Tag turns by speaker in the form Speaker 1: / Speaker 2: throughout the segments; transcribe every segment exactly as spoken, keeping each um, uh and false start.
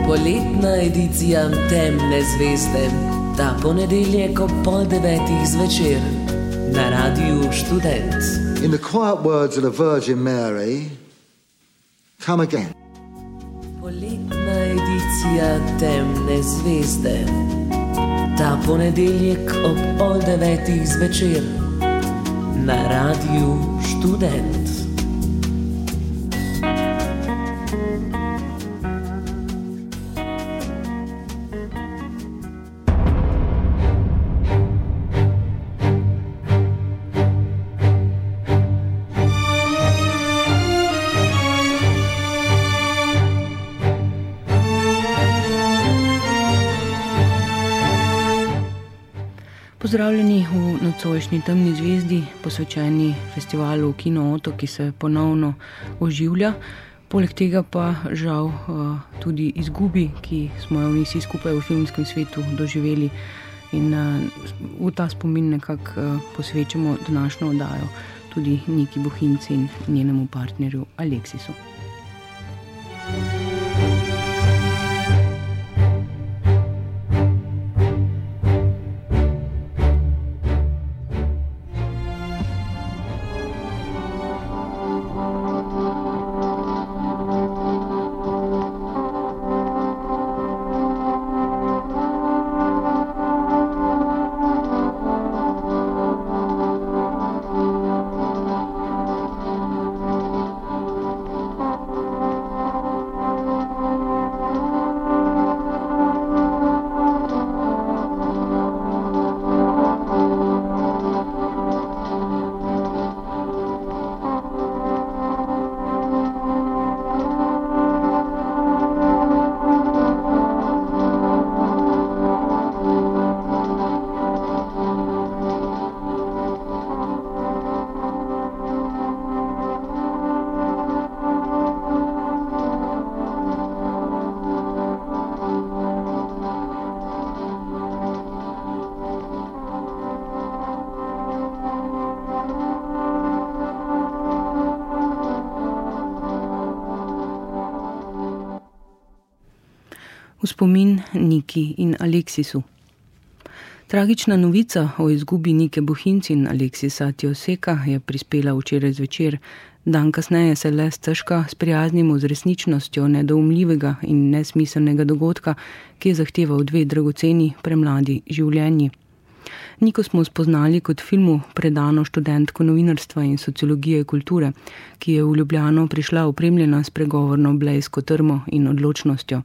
Speaker 1: Poletna edicija Temne zvezde, ta ponedeljek ob pol devetih zvečer na Radiu Študent.
Speaker 2: In the quiet words of the Virgin Mary, come again.
Speaker 1: Poletna edicija Temne zvezde, ta ponedeljek ob pol devetih zvečer na Radiu Študent.
Speaker 3: Pozdravljeni v nocojšnji Temni zvezdi, posvečeni festivalu Kino Otok, ki se ponovno oživlja. Poleg tega pa žal tudi izgubi, ki smo jo vsi skupaj v filmskem svetu doživeli. In v ta spomin nekako posvečamo današnjo oddajo tudi Niki Bohinc in njenemu partnerju Aleksisu. V spomin Niki in Aleksisu. Tragična novica o izgubi Nike Bohinc in Aleksisa Tioseka je prispela včeraj zvečer. Dan kasneje se le stežka sprijaznimo z resničnostjo nedoumljivega in nesmiselnega dogodka, ki je zahteval dve dragoceni premladi življenji. Niko smo spoznali kot filmu predano študentko novinarstva in sociologije kulture, ki je v Ljubljano prišla opremljena s pregovorno blejsko trmo in odločnostjo.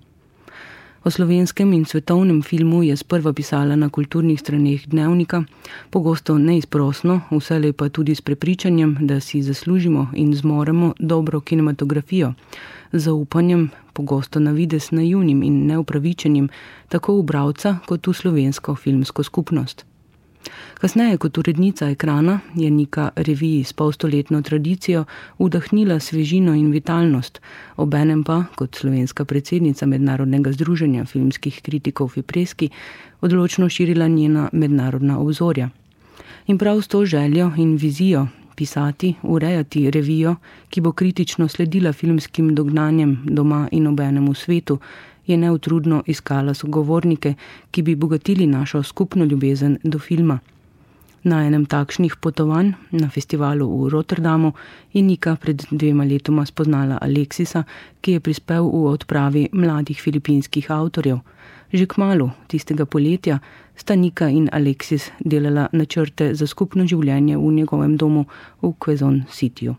Speaker 3: O slovenskem in svetovnem filmu je sprva pisala na kulturnih straneh Dnevnika, pogosto neizprosno, vselej pa tudi s prepričanjem, da si zaslužimo in zmoremo dobro kinematografijo, z zaupanjem, pogosto na videz naivnim in neupravičenim, tako v bralca kot v slovensko filmsko skupnost. Kasneje kot urednica ekrana je Nika reviji s polstoletno tradicijo vdahnila svežino in vitalnost, obenem pa, kot slovenska predsednica Mednarodnega združenja filmskih kritikov Fipreski, odločno širila njena mednarodna obzorja. In prav s to željo in vizijo pisati, urejati revijo, ki bo kritično sledila filmskim dognanjem doma in obenem v svetu, je neutrudno iskala sogovornike, ki bi bogatili našo skupno ljubezen do filma. Na enem takšnih potovanj, na festivalu v Rotterdamu, je Nika pred dvema letoma spoznala Aleksisa, ki je prispel v odpravi mladih filipinskih avtorjev. Že kmalu, tistega poletja, sta Nika in Aleksis delala načrte za skupno življenje v njegovem domu v Quezon Cityju.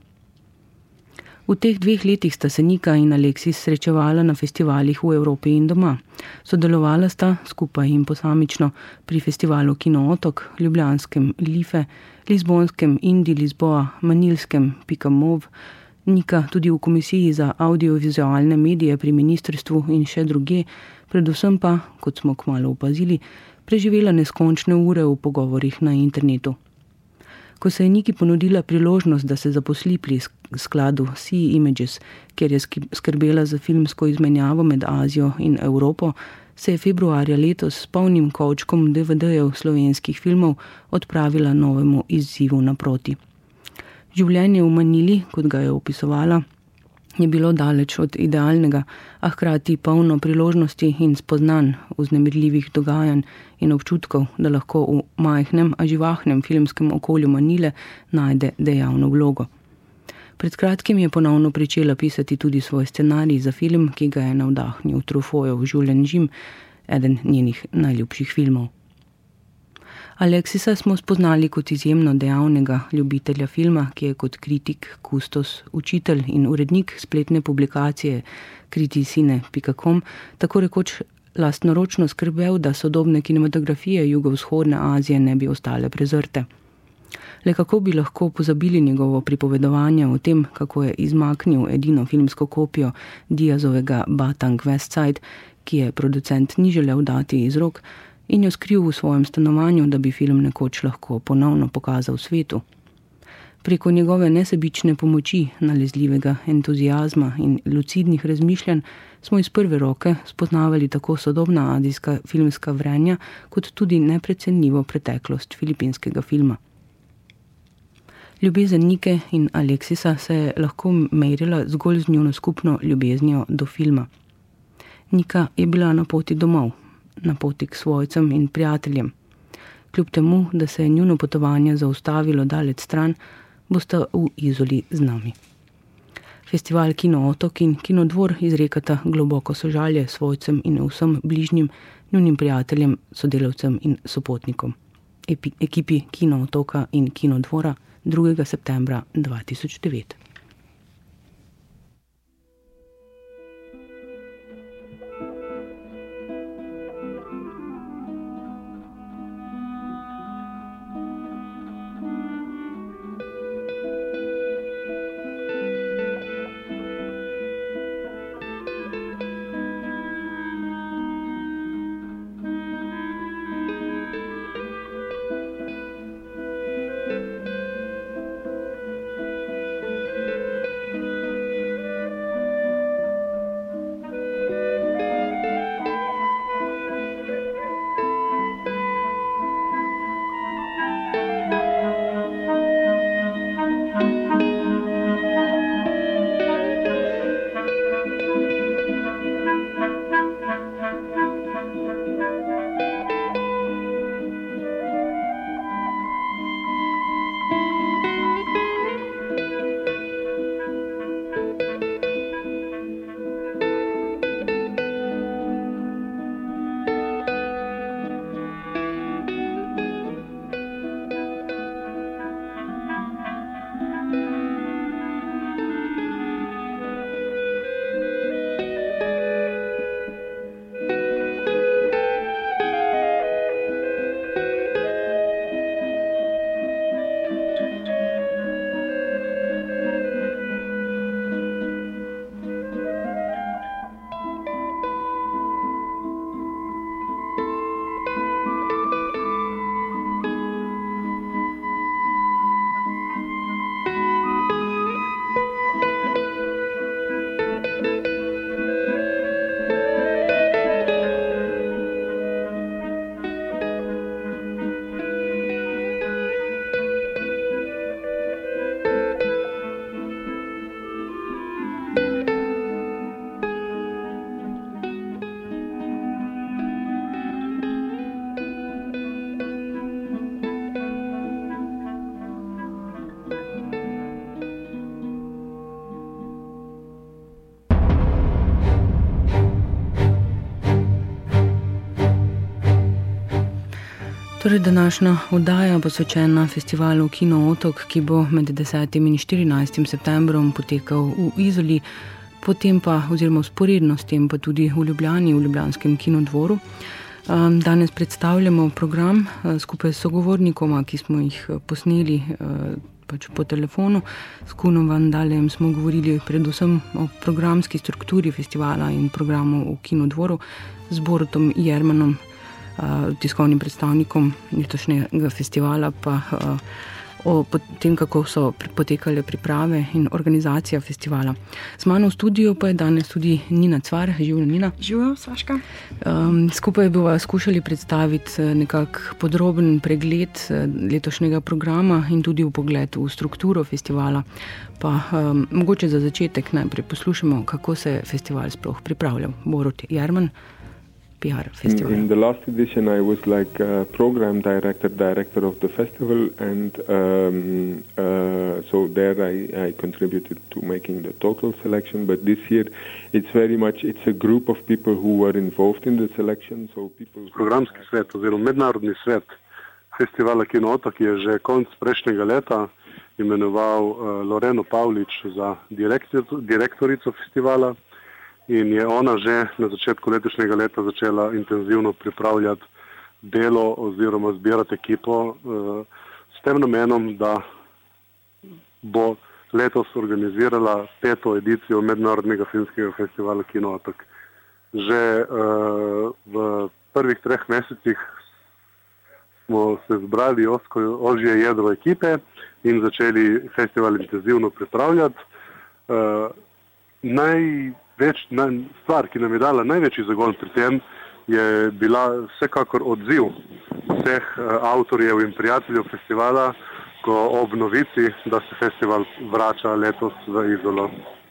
Speaker 3: V teh dveh letih sta se Nika in Aleksis srečevala na festivalih v Evropi in doma. Sodelovala sta skupaj in posamično pri festivalu Kino Otok, ljubljanskem Life, lizbonskem Indi Lisboa, manilskem Pikamov, Nika tudi v komisiji za audiovizualne medije pri ministrstvu in še druge, predvsem pa, kot smo kmalu opazili, preživela neskončne ure v pogovorih na internetu. Ko se je Niki ponudila priložnost, da se zaposli pri skladu Sea Images, kjer je skrbela za filmsko izmenjavo med Azijo in Evropo, se je februarja letos s polnim kovčkom de ve de-jev slovenskih filmov odpravila novemu izzivu naproti. Življenje v Manili, kot ga je opisovala, je bilo daleč od idealnega, a hkrati polno priložnosti in spoznanj, vznemirljivih dogajanj in občutkov, da lahko v majhnem, a živahnem filmskem okolju Manile najde dejavno vlogo. Pred kratkim je ponovno pričela pisati tudi svoj scenarij za film, ki ga je navdahnil Truffautov Jules Jim, eden njenih najljubših filmov. Alexisa smo spoznali kot izjemno dejavnega ljubitelja filma, ki je kot kritik, kustos, učitelj in urednik spletne publikacije kriticine pika com tako rekoč lastnoročno skrbel, da sodobne kinematografije jugovzhodne Azije ne bi ostale prezrte. Le kako bi lahko pozabili njegovo pripovedovanje o tem, kako je izmaknil edino filmsko kopijo Diazovega Batang West Side, ki je producent ni želel dati iz rok, in jo skril v svojem stanovanju, da bi film nekoč lahko ponovno pokazal svetu. Preko njegove nesebične pomoči, nalezljivega entuziazma in lucidnih razmišljanj smo iz prve roke spoznavali tako sodobna azijska filmska vrenja, kot tudi neprecenljivo preteklost filipinskega filma. Ljubezen Nike in Alexisa se je lahko merila zgolj z njuno skupno ljubeznijo do filma. Nika je bila na poti domov, na poti k svojcem in prijateljem. Kljub temu, da se je njuno potovanje zaustavilo daleč stran, bosta v Izoli z nami. Festival Kino Otok in Kino Dvor izrekata globoko sožalje svojcem in vsem bližnjim, njunim prijateljem, sodelavcem in sopotnikom. Epi, ekipi Kino Otoka in Kino Dvora drugega septembra dva tisoč devet. Torej, današnja oddaja posvečena festivalu Kino Otok, ki bo med desetim in štirinajstim septembrom potekal v Izoli, potem pa, oziroma sporedno s tem pa tudi v Ljubljani, v ljubljanskem Kinodvoru. Danes predstavljamo program skupaj s sogovornikoma, ki smo jih posneli pač po telefonu. S Kunom Van Daljem smo govorili predvsem o programski strukturi festivala in programu v Kinodvoru, z Borutom Jermanom, tiskovnim predstavnikom letošnjega festivala, pa o tem, kako so potekale priprave in organizacija festivala. Z mano v studiu pa je danes tudi Nina Cvar. Živjo, Nina.
Speaker 4: Živjo, Saška.
Speaker 3: Um, skupaj bova skušali predstaviti nekak podroben pregled letošnjega programa in tudi vpogled v strukturo festivala. Pa um, mogoče za začetek najprej poslušamo, kako se je festival sploh pripravljal. Borut Jerman, P R festival.
Speaker 5: In, in the last edition I was like a program director, director of the festival, and um, uh, so there I, I contributed to making the total selection, but this year it's very much, it's a group of people who were involved in the selection, so people...
Speaker 6: Programski svet oziroma mednarodni svet festivala Kino Otok je že konc prejšnjega leta imenoval uh, Loreno Pavlič za direktor, direktorico festivala. In je ona že na začetku letošnjega leta začela intenzivno pripravljati delo oziroma zbirati ekipo uh, s tem namenom, da bo letos organizirala peto edicijo mednarodnega filmskega festivala Kino Otok. Že uh, v prvih treh mesecih smo se zbrali osko, ožje jedro ekipe in začeli festival intenzivno pripravljati. Uh, naj Več, na, stvar, ki nam je dala največji zagon pri tem, je bila vsekakor odziv vseh uh, avtorjev in prijateljev festivala, ko ob novici, da se festival vrača letos v Izolo.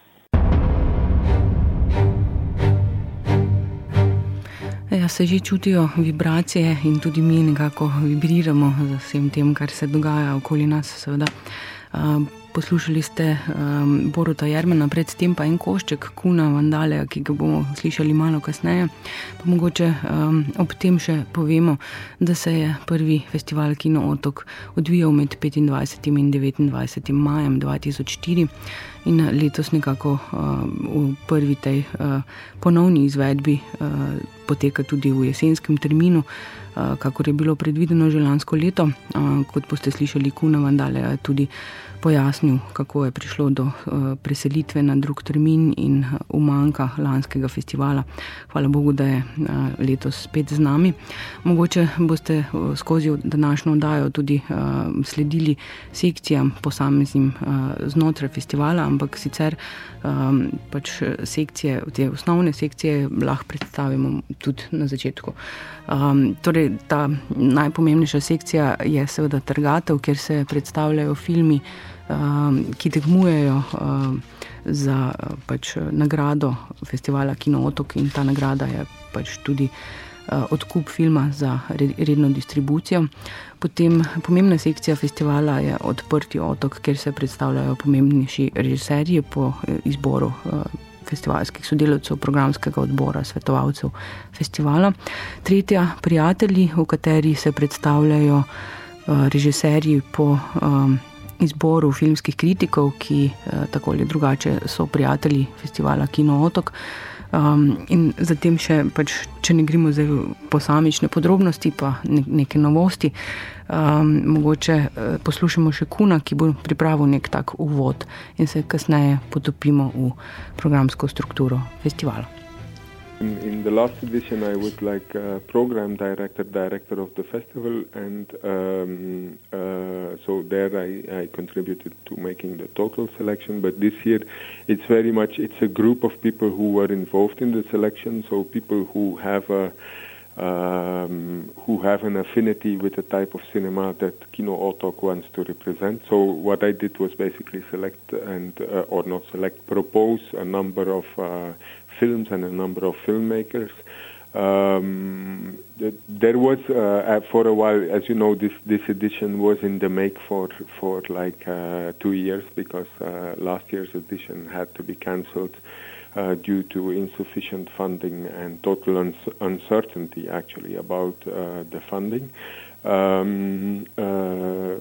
Speaker 3: Ja, se že čutijo vibracije in tudi mi nekako vibriramo za vsem tem, kar se dogaja okoli nas, seveda. Uh, Poslušali ste um, Boruta Jermana, predtem pa en košček Kuna Vandaleja, ki ga bomo slišali malo kasneje. Pa mogoče um, ob tem še povemo, da se je prvi festival Kino Otok odvijal med petindvajsetim in devetindvajsetim majem dva tisoč štiri in letos nekako uh, v prvi tej uh, ponovni izvedbi uh, poteka tudi v jesenskem terminu, uh, kakor je bilo predvideno že lansko leto. Uh, kot boste slišali, Kuna Vandaleja tudi pojasnil, kako je prišlo do uh, preselitve na drug termin in uh, umanka lanskega festivala. Hvala Bogu, da je uh, letos spet z nami. Mogoče boste uh, skozi današnjo oddajo tudi uh, sledili sekcijam posameznim uh, znotraj festivala, ampak sicer um, pač sekcije, te osnovne sekcije lahko predstavimo tudi na začetku. Um, torej, ta najpomembnejša sekcija je seveda trgatev, kjer se predstavljajo filmi, ki tekmujejo za pač nagrado festivala Kino Otok, in ta nagrada je pač tudi odkup filma za redno distribucijo. Potem pomembna sekcija festivala je Odprti otok, kjer se predstavljajo pomembnejši režiserji po izboru festivalskih sodelavcev, programskega odbora, svetovalcev festivala. Tretja Prijatelji, v kateri se predstavljajo režiserji po izboru filmskih kritikov, ki eh, tako ali drugače so prijatelji festivala Kino Otok. Um, in zatem še, pač, če ne gremo zdaj v posamične podrobnosti, pa ne, neke novosti, um, mogoče eh, poslušamo še Kuna, ki bo pripravil nek tak uvod in se kasneje potopimo v programsko strukturo festivala.
Speaker 5: In, in the last edition I was like a program director, director of the festival, and um, uh, so there I, I contributed to making the total selection, but this year it's very much, it's a group of people who were involved in the selection, so people who have a um, who have an affinity with the type of cinema that Kino Otok wants to represent. So what I did was basically select and, uh, or not select, propose a number of uh, films and a number of filmmakers. Um, there was, uh, for a while, as you know, this, this edition was in the make for, for like uh, two years because uh, last year's edition had to be cancelled uh, due to insufficient funding and total uns- uncertainty, actually, about uh, the funding. Um, uh,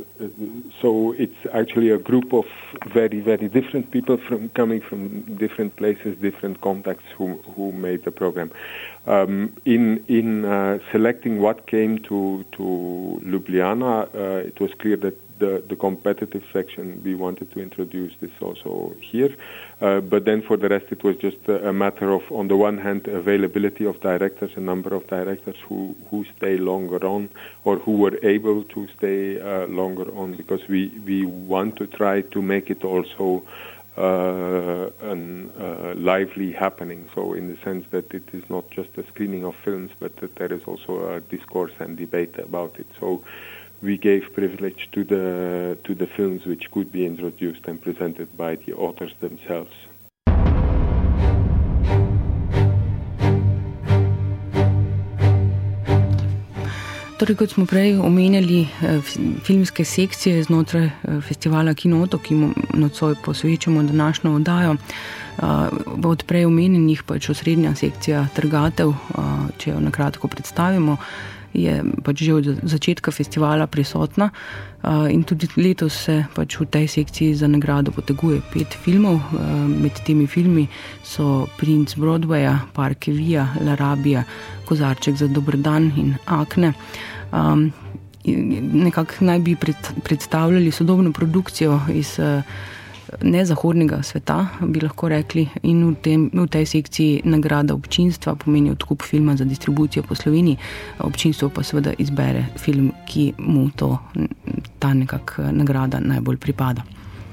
Speaker 5: so it's actually a group of very, very different people from coming from different places, different contacts who who made the program. Um, in in uh, selecting what came to to Ljubljana, uh, it was clear that the, the competitive section, we wanted to introduce this also here. Uh, but then for the rest, it was just a, a matter of, on the one hand, availability of directors, a number of directors who, who stay longer on, or who were able to stay uh, longer on, because we, we want to try to make it also uh, an uh, lively happening. So in the sense that it is not just a screening of films, but that there is also a discourse and debate about it. So we gave privilege to the to the films which could be introduced and presented by the authors themselves.
Speaker 3: Torej, kot smo prej omenjali, filmske sekcije znotraj festivala Kino Otok, ki mu nocoj posvečamo današnjo oddajo. Od prej omenjenih pač osrednja sekcija Trgatev, če jo nakratko predstavimo, je pač že od začetka festivala prisotna in tudi letos se pač v tej sekciji za nagrado poteguje pet filmov. Med temi filmi so Princ Broadwaya, Parke Via, Larabija, Kozarček za dober dan in Akne. Um, nekako naj bi pred, predstavljali sodobno produkcijo iz uh, nezahodnega sveta, bi lahko rekli, in v, tem, v tej sekciji nagrada občinstva pomeni odkup filma za distribucijo po Sloveniji. Občinstvo pa seveda izbere film, ki mu to, ta nekak nagrada najbolj pripada.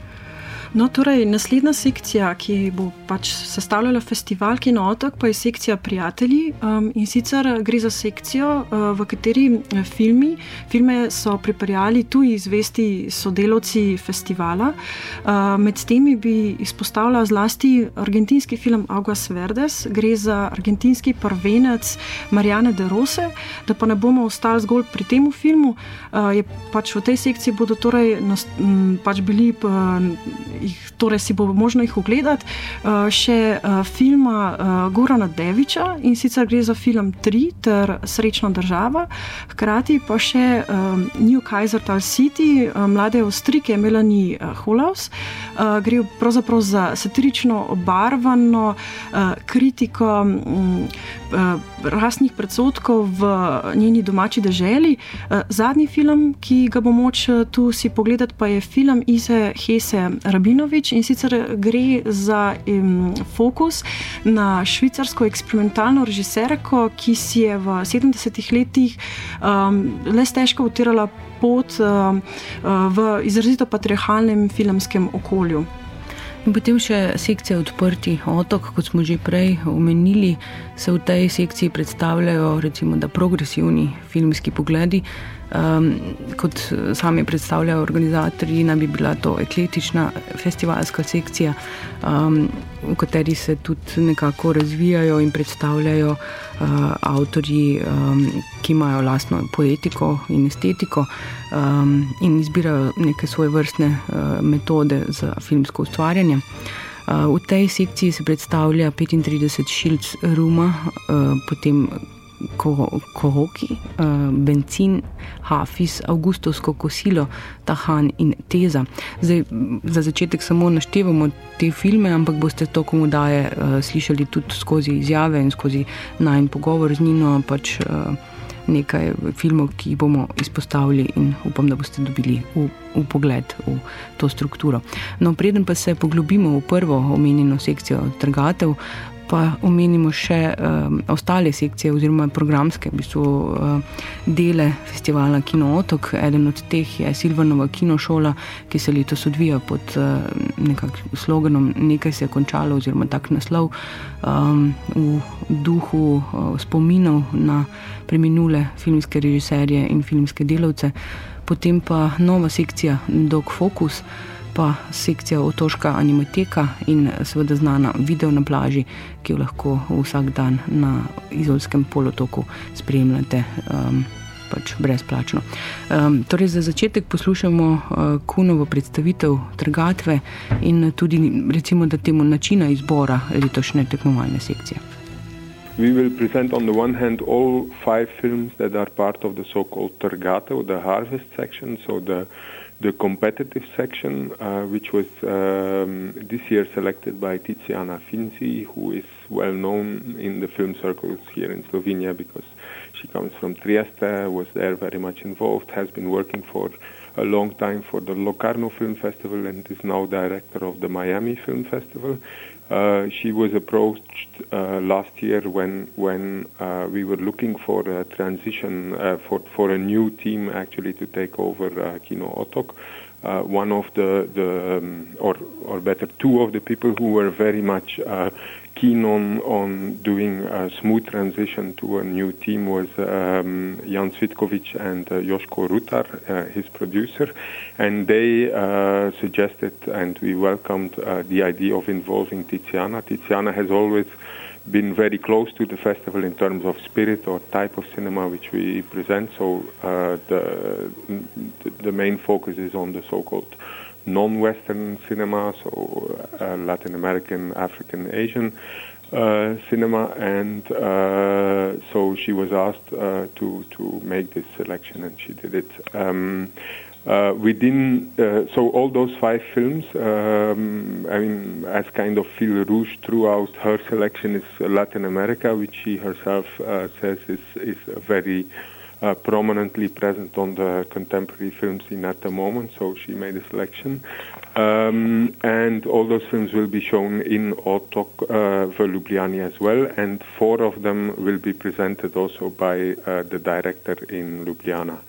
Speaker 4: No, torej, naslednja sekcija, ki bo pač sestavljala festival Kino Otok, pa je sekcija Prijatelji, um, in sicer gre za sekcijo, uh, v kateri filmi, filme so pripeljali tuji zvesti sodelavci festivala. Uh, med temi bi izpostavila zlasti argentinski film Aguas Verdes, gre za argentinski prvenec Mariane de Rose. Da pa ne bomo ostali zgolj pri temu filmu, uh, je pač v tej sekciji bodo torej nas, m, pač bili uh, Jih, torej si bo možno jih ogledati, uh, še uh, filma uh, Gorana Deviča, in sicer gre za film Tri ter Srečna država, hkrati pa še um, New Kaisertal City, uh, mlade Avstrijke Melanie uh, Holaus. Uh, gre pravzaprav za satirično obarvano uh, kritiko um, uh, rasnih predsodkov v njeni domači deželi. Uh, zadnji film, ki ga bo moč uh, tu si pogledati, pa je film Ise Hese Rabinovič, in sicer gre za um, fokus na švicarsko eksperimentalno režiserko, ki si je v sedemdesetih letih um, le stežko utirala pot um, v izrazito patriarhalnem filmskem okolju.
Speaker 3: In potem še sekcija Odprti otok, kot smo že prej omenili, se v tej sekciji predstavljajo recimo da progresivni filmski pogledi. Um, kot sami predstavljajo organizatorji, naj bi bila to ekletična festivalska sekcija, um, v kateri se tudi nekako razvijajo in predstavljajo uh, avtorji, um, ki imajo lastno poetiko in estetiko um, in izbirajo neke svoje vrstne uh, metode za filmsko ustvarjanje. Uh, v tej sekciji se predstavlja petintrideset šilc ruma, uh, potem Kohoki, Benzin, Hafiz, Augustovsko kosilo, Tahan in Teza. Zdaj, za začetek samo naštevamo te filme, ampak boste to komu daje slišali tudi skozi izjave in skozi najin pogovor z Nino, pač nekaj filmov, ki jih bomo izpostavili, in upam, da boste dobili v, v pogled v to strukturo. No, preden pa se poglobimo v prvo omenjeno sekcijo Trgatev, pa omenimo še um, ostale sekcije oziroma programske v bistvu, uh, dele festivala Kino Otok. Eden od teh je Silvanova kinošola, ki se letos odvija pod uh, nekakšnim sloganom Nekaj se je končalo, oziroma tak naslov, um, v duhu uh, spominov na preminule filmske režiserje in filmske delavce. Potem pa nova sekcija Dog Focus, pa sekcija Otoška animateka in seveda znana Video na plaži, ki jo lahko vsak dan na Izolskem polotoku spremljate um, pač brezplačno. Um, torej za začetek poslušamo uh, Kunovo predstavitev Trgatve in tudi recimo da temu načina izbora letošnje tekmovalne sekcije.
Speaker 5: We will present on the one hand all five films that are part of the so-called Trgatev, the harvest section, so the the competitive section, uh, which was um, this year selected by Tiziana Finzi, who is well known in the film circles here in Slovenia because she comes from Trieste, was there very much involved, has been working for a long time for the Locarno Film Festival and is now director of the Miami Film Festival. Uh, she was approached uh, last year when when uh, we were looking for a transition uh, for for a new team actually to take over uh, Kino Otok. Uh, one of the the um, or or better two of the people who were very much uh, keen on on doing a smooth transition to a new team was um, Jan Cvitkovic and uh, Joško Rutar, uh, his producer, and they uh, suggested and we welcomed uh, the idea of involving Tiziana. Tiziana has always been very close to the festival in terms of spirit or type of cinema which we present, so uh, the the main focus is on the so-called non-Western cinema, so uh, Latin American, African, Asian uh, cinema, and uh, so she was asked uh, to to make this selection, and she did it. Um, uh, within uh, so all those five films, um, I mean, as kind of fil rouge throughout her selection is Latin America, which she herself uh, says is is a very Uh, prominently present on the contemporary film scene at the moment, so she made a selection. Um, and all those films will be shown in Otok uh, v Ljubljani as well, and four of them will be presented also by uh, the director in Ljubljana.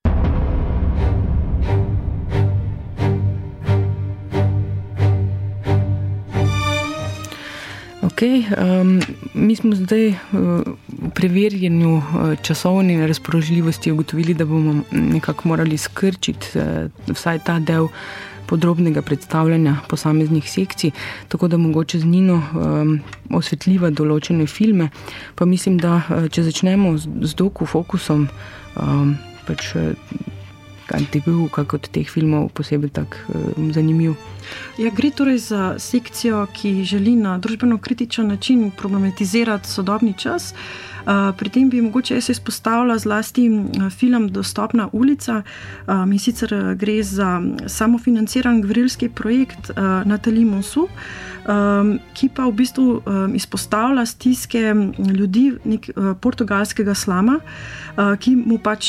Speaker 3: Okay, um, mi smo zdaj uh, v preverjanju uh, časovne razpoložljivosti ugotovili, da bomo nekako morali skrčiti uh, vsaj ta del podrobnega predstavljanja posameznih sekcij, tako da mogoče z Nino um, osvetljiva določene filme. Pa mislim, da uh, če začnemo z, z doku fokusom, um, pač uh, kaj ti bil kak od teh filmov posebej tak um, zanimiv?
Speaker 4: Ja, gre torej za sekcijo, ki želi na družbeno kritičen način problematizirati sodobni čas. Pri tem bi mogoče jaz izpostavila zlasti film Dostopna ulica. In sicer gre za samofinanciran gverilski projekt Nathalie Monsu, ki pa v bistvu izpostavlja stiske ljudi nek portugalskega slama, ki mu pač,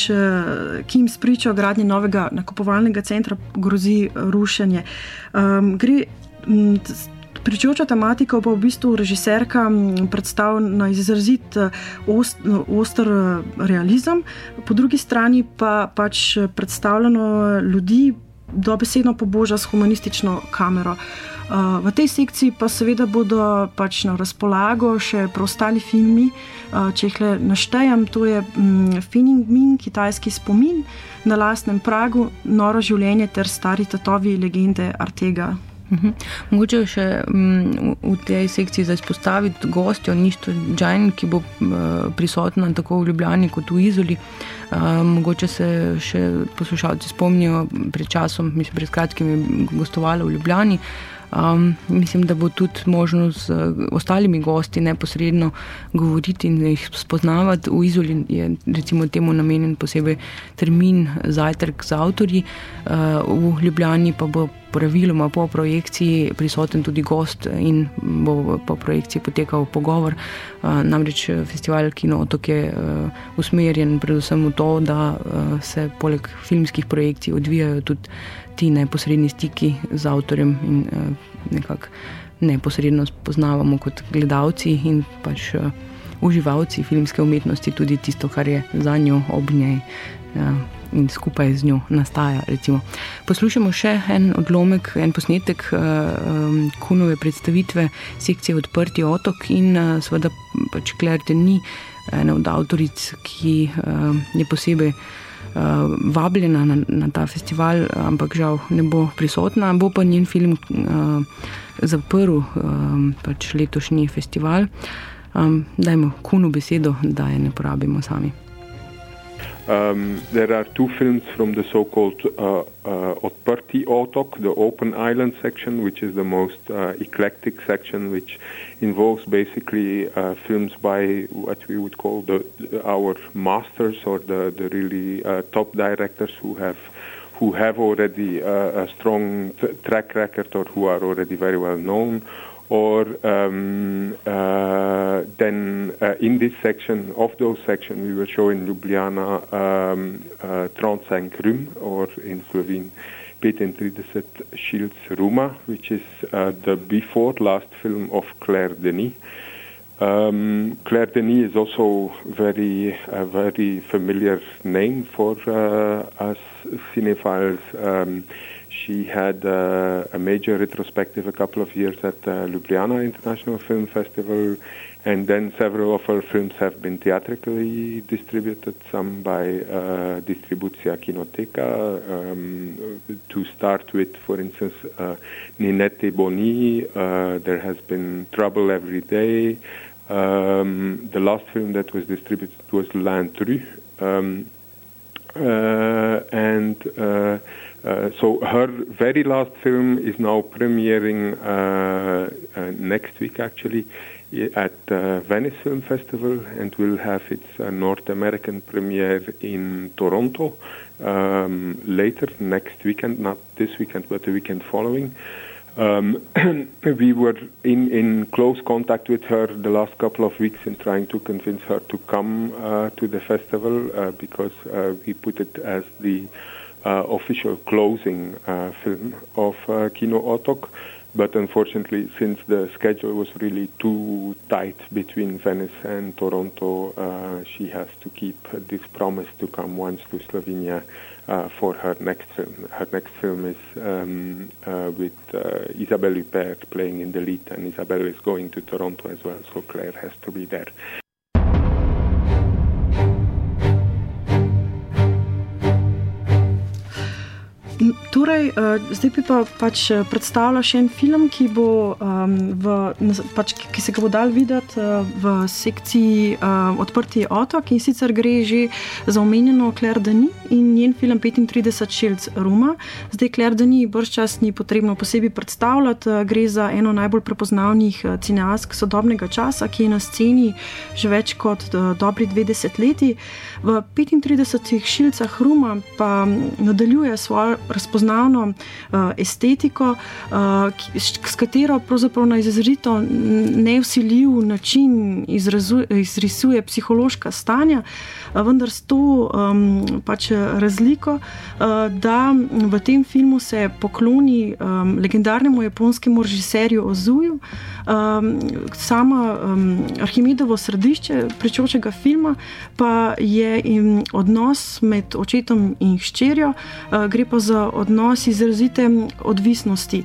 Speaker 4: ki jim spriča o gradnji novega nakupovalnega centra grozi rušenje. Um, gre, m, pričujoča tematika pa v bistvu režiserka predstavlja na izrazit ost, oster realizem, po drugi strani pa pač predstavljeno ljudi dobesedno poboža s humanistično kamero. Uh, v tej sekciji pa seveda bodo pač na razpolago še preostali filmi, uh, če jih le naštejem, to je um, Fening Min, kitajski spomin, Na lastnem pragu, Noro življenje ter Stari tatovi legende Artega.
Speaker 3: Uhum. Mogoče še um, v tej sekciji za izpostaviti gostjo Ništo Džajn, ki bo uh, prisotna tako v Ljubljani kot v Izoli. Uh, mogoče se še poslušalci spomnijo, pred časom, mislim, pred kratkim je gostovala v Ljubljani. Um, mislim, da bo tudi možno z ostalimi gosti neposredno govoriti in jih spoznavati. V Izoli je recimo temu namenjen posebej termin zajtrk z avtorji, uh, v Ljubljani pa bo praviloma po projekciji prisoten tudi gost in bo po projekciji potekal pogovor. Uh, namreč festival Kino Otok je uh, usmerjen predvsem v to, da uh, se poleg filmskih projekcij odvijajo tudi ti neposredni stiki z avtorjem in uh, nekako neposredno spoznavamo kot gledalci in pač uh, uživalci filmske umetnosti tudi tisto, kar je za njo, ob njej uh, in skupaj z njo nastaja. Recimo. Poslušamo še en odlomek, en posnetek uh, um, Kunove predstavitve sekcije Odprti otok in uh, seveda pač Claire Denis, ena od avtoric, ki uh, je posebej Uh, vabljena na, na ta festival, ampak žal ne bo prisotna, bo pa njen film uh, zaprl um, pač letošnji festival. Um, dajmo Kunu besedo, da je ne porabimo sami.
Speaker 5: Um, there are two films from the so-called uh, uh, Odprti otok, the open island section, which is the most uh, eclectic section, which involves basically uh, films by what we would call the, our masters or the, the really uh, top directors who have who have already uh, a strong t- track record or who are already very well known, Or um, uh, then uh, in this section, of those sections, we will show in Ljubljana um, uh, Trondheim Krum, or in Slovene, petintrideset Shields Ruma, which is uh, the before last film of Claire Denis. Um, Claire Denis is also very, a very familiar name for uh, us cinephiles. Um, She had uh, a major retrospective a couple of years at the Ljubljana International Film Festival, and then several of her films have been theatrically distributed, some by uh, Distributia Kinoteka. Um, to start with, for instance, uh, Ninette Boni, uh, there has been Trouble Every Day. Um, the last film that was distributed was L'Intrus. Um, uh, and... Uh, Uh, so her very last film is now premiering uh, uh, next week, actually, at uh, Venice Film Festival, and will have its uh, North American premiere in Toronto um, later next weekend, not this weekend, but the weekend following. Um, we were in, in close contact with her the last couple of weeks in trying to convince her to come uh, to the festival uh, because uh, we put it as the Uh, official closing uh, film of uh, Kino Otok, but unfortunately, since the schedule was really too tight between Venice and Toronto, uh, she has to keep this promise to come once to Slovenia uh, for her next film. Her next film is um, uh, with uh, Isabelle Huppert playing in the lead, and Isabelle is going to Toronto as well, so Claire has to be there.
Speaker 4: Torej, zdaj bi pa pač predstavila še en film, ki, bo, v, pač, ki se ga bo dal videti v sekciji Odprti otok, in sicer gre že za omenjeno Claire Denis in njen film petintrideset Shields Ruma. Zdaj Claire Denis bržčas ni potrebno posebej predstavljati, gre za eno najbolj prepoznavnih cineastk sodobnega časa, ki je na sceni že več kot dobri dve desetletji. V petintridesetih Shieldsah Ruma pa nadaljuje svojo razpoznavno uh, estetiko, uh, ki, s katero pravzaprav na izrazito nevsiljiv način izrazu, izrisuje psihološka stanja, uh, vendar s to um, pač razliko, uh, da v tem filmu se pokloni um, legendarnemu japonskemu režiserju Ozuju. Um, sama um, Arhimedovo središče pričočega filma pa je um, odnos med očetom in hčerjo, uh, gre pa za odnos izrazite odvisnosti.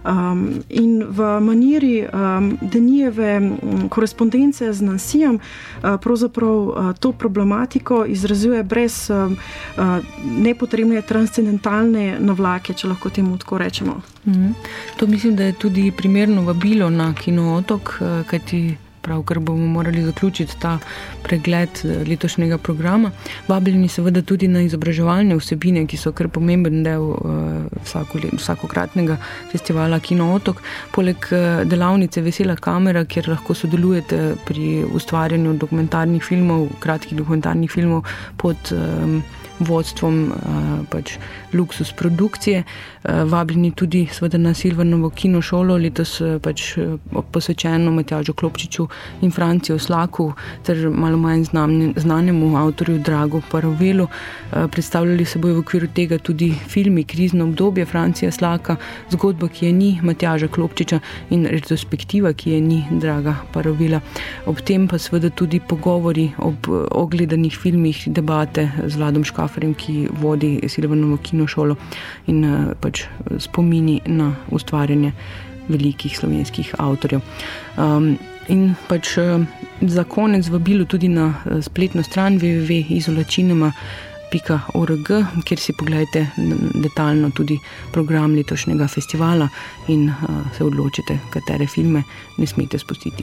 Speaker 4: Um, in v maniri um, Denijeve um, korespondence z Nancyjem uh, pravzaprav uh, to problematiko izrazuje brez uh, uh, nepotrebne transcendentalne navlake, če lahko temu tako rečemo.
Speaker 3: Mm-hmm. To mislim, da je tudi primerno vabilo na Kino Otok, uh, kajti pravkar bomo morali zaključiti ta pregled letošnjega programa. Vabljeni seveda tudi na izobraževalne vsebine, ki so kar pomemben del uh, vsako, vsakokratnega festivala Kino Otok. Poleg uh, delavnice Vesela kamera, kjer lahko sodelujete pri ustvarjanju dokumentarnih filmov, kratkih dokumentarnih filmov pod um, vodstvom uh, pač Luksus produkcije. Uh, vabljeni tudi seveda na Silvanovo kinošolo, letos uh, pač uh, posvečeno Matjažu Klopčiču in Francijo Slaku ter malo manj znam, znanemu avtorju Dragu Parovelu. Uh, predstavljali se bojo v okviru tega tudi filmi Krizno obdobje Francija Slaka, Zgodba, ki je ni Matjaža Klopčiča in retrospektiva, ki je ni Draga Parovela. Ob tem pa seveda tudi pogovori ob ogledanih filmih, debate z Vladom Škaferjem, ki vodi Silvanovo kinošolo, in pač spomini na ustvarjanje velikih slovenskih avtorjev. Um, in pač za konec vabilo tudi na spletno stran w w w pika izolacinema pika org, kjer si pogledajte detaljno tudi program letošnjega festivala in uh, se odločite, katere filme ne smete spustiti.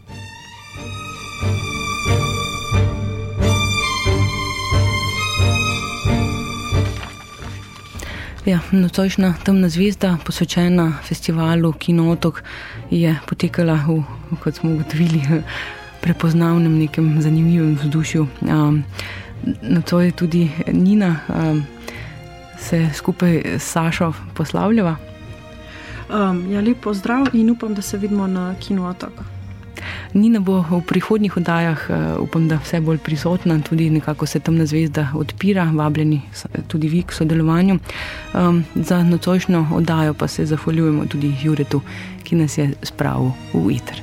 Speaker 3: Ja, nocojšnja Temna zvezda, posvečena festivalu Kino Otok, je potekala v, kot smo ugotovili, prepoznavnem nekem zanimivem vzdušju. Um, nocoj je tudi Nina, um, se skupaj s Sašo poslavljava.
Speaker 4: Um, ja, lep pozdrav in upam, da se vidimo na Kinu Otok.
Speaker 3: Nina bo v prihodnjih oddajah, upam, da vse bolj prisotna, tudi nekako se Temna zvezda odpira, vabljeni tudi vi k sodelovanju. Um, za nocojšnjo oddajo pa se zahvaljujemo tudi Juretu, ki nas je spravil v eter.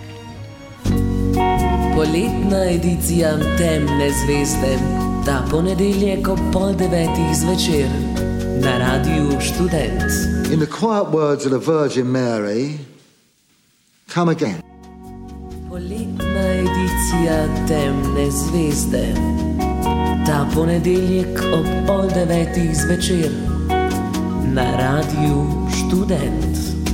Speaker 1: Poletna edicija Temne zvezde, ta ponedeljek ob pol devetih zvečer na Radiu Študent.
Speaker 2: In the quiet words of the Virgin Mary, come again.
Speaker 1: Poletna edicija Temne zvezde, ta ponedeljek ob pol devetih zvečer na Radiu Študent.